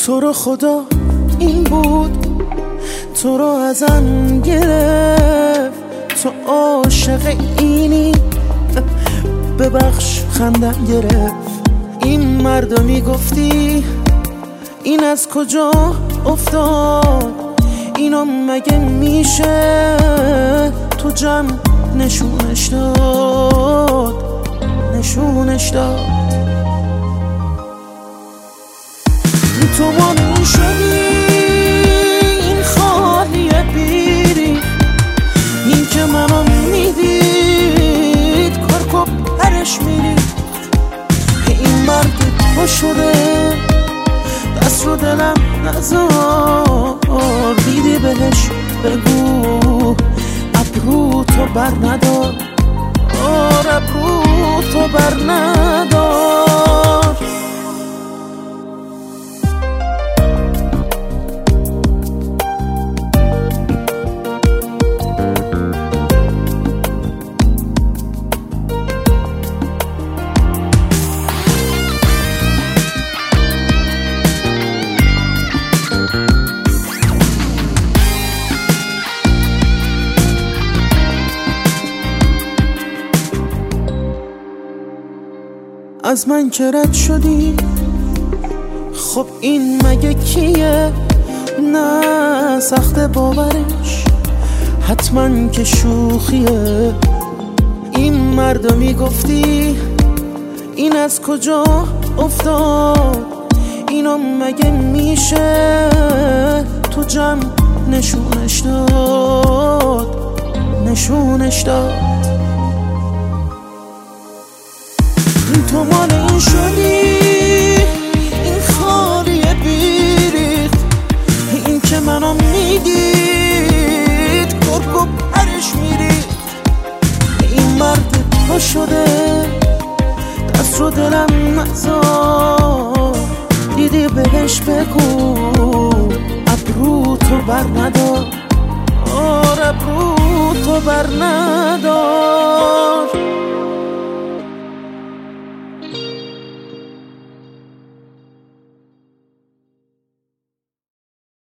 تو رو خدا این بود، تو رو ازم گرفت، تو عاشق اینی، ببخش خندم گرفت. این مرد میگفتی این از کجا افتاد، اینو مگه میشه تو جمع نشونش داد، نشونش داد. تو مانون شدی این خالیه بیری، این که منو میدید کارکو پرش میری. این مرد تو شده دست رو دلم نزار، دیدی بهش بگو ابرو تو بر ندار، ابرو تو بر ندار. از من که رد شدی، خب این مگه کیه؟ نه سخت باورش، حتما که شوخیه. این مردو میگفتی این از کجا افتاد، اینو مگه میشه تو جمع نشونش داد، نشونش داد. تو مال این شدی این خالیه بیریخت، این که منو میدید کرکو پرش میریخت. این مرد تو شده دست رو دلم نزار، دیدی بهش بگو ابرو تو بر ندار، ابرو تو بر ندار.